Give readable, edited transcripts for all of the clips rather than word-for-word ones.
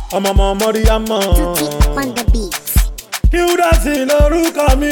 ọmọ Mọ́ríyámọ̀. Tutti on the beat. Qdotty lórúkọ mi.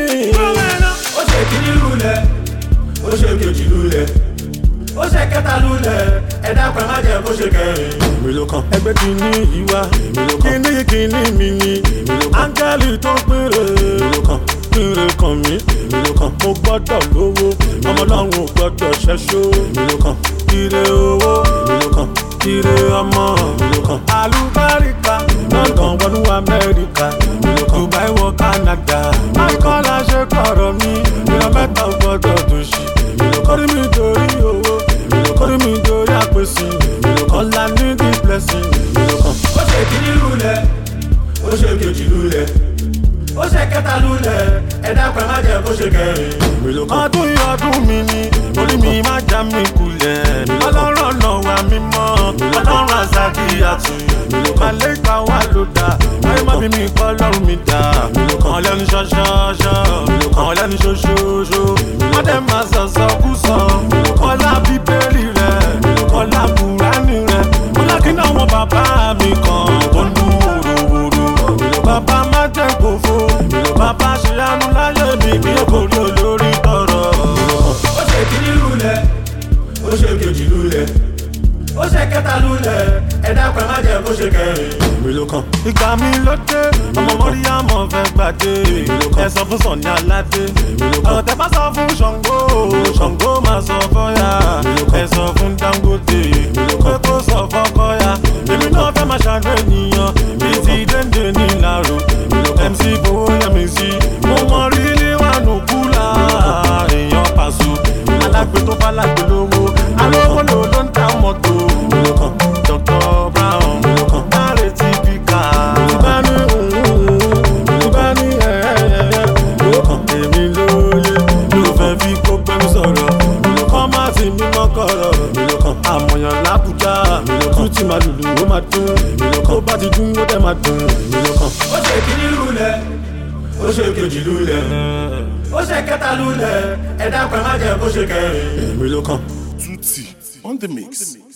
Ó ṣe kíní lulẹ̀, ó ṣe kejì lulẹ̀, ó ṣe kẹta lulẹ̀, ẹ̀dá pẹ̀ má jẹ́ kó ṣe kẹrin. Èmi ló kàn. Ẹgbẹ́ kìíní ìwà. Èmi ló kàn. Kìíní mi ni. Èmi ló kàn. Áńgẹ́lì tó péré. Èmi ló kàn. Péré kan mi. Èmi ló kàn. Mo gbọ́dọ̀ lówó. Ọmọ Ọlọ́run ò gbọ́dọ̀ ṣẹ́ṣó. Èmi ló kàn. Ire owó. Èmi ló kàn. Ire ọmọ. Èmi ló kàn. Àlùbáríkà. London wọnú Amẹ́ríkà. Èmi ló kàn. Dubai wọ Canada. Máìkọ́lá ṣe kọ̀rọ̀ mi. Ìran mẹ́ta ò gbọ́dọ̀ tó ṣì. Èmi ló kàn. Kórìí mi torí owó. Èmi ló kàn. Kórìí mi torí àpèsè. Èmi ló kàn. All I need is blessing. Èmi ló kàn. Ó ṣe kíní lulẹ̀, ó ṣe kejì lulẹ̀, ó ṣe kẹta lulẹ̀, ẹ̀dá pẹ̀ má jẹ́ kó ṣe kẹrin. Èmi ló kàn. Ọdún yìí ọdún mi ni, orí mi má já mi kulẹ̀. Ọlọ́run ọ̀nà wa mímọ́, ọlọ́run àzàkì àtù. Màlẹ́kà wà ló dá, ayé má bí mi kọ́ lọ́rùn mi dá. Àwọn lẹ́nu ṣọ́ṣọ́ṣọ́, àwọn lẹ́nu ṣoṣooṣo. Wọ́n dẹ̀ máa sọ̀sọ̀ kú sọ. Ọlá bíbélì rẹ̀, ọlá Kùránì rẹ̀. Ọlá kí náà wọn bàbá mi kan tó ń dún wòròwòrò. Bàbá má jẹ́ kófó, bàbá ṣe àánú láyé mi kí ó borí olórí tọrọ. Ó ṣe kíní lulẹ̀, ó ṣe kejì lulẹ̀, ó ṣe kẹta lulẹ̀, ẹ̀dá pẹ̀ má jẹ́ kó ṣe kẹrin. Èmi ló kàn. Ìgbà mi ló dé, ọmọ Mọ́ríyámọ̀ fẹ́ gbàdé. Ẹ sọ fún Sọ̀ní Aládé. Ọ̀rọ̀ tẹ bá sọ fún Ṣàngó, Ṣàngó máa sọ fọ́yà. Ẹ sọ fún Dangote, pé kó sọ fọ́kọ́yà. Èmi náà fẹ́ máa ṣàánú ènìyàn, bíi ti Déndé ní Ìlàró. MC Fowóyẹmísí, mo mọ rírí wánu kúlà. Èèyàn Pàṣọ, alágbe tó bá lágbe lówó. Alówó ló ń ta mọ́tò. Dr. Brown, Dáre Típíkà. Ìbáni ìbáni Èmi lóye, ló fẹ́ fi kó pẹ́lú sọ̀rọ̀. kọ́ má ti mímọ́ kọ̀rọ̀. Èmi ló kàn. Àmọ̀yàn l'Ábùjá, Tún ti máa lùlù ó máa dún. Tó bá ti dún ó dẹ̀ máa dùn. Èmi ló kàn. Ó ṣe kíní lulẹ̀, ó ṣe kejì lulẹ̀, ó ṣe kẹta lulẹ̀, ẹ̀dá pẹ̀ má jẹ́ kó ṣe kẹrin. Èmi ló kàn. Tutti on the mix.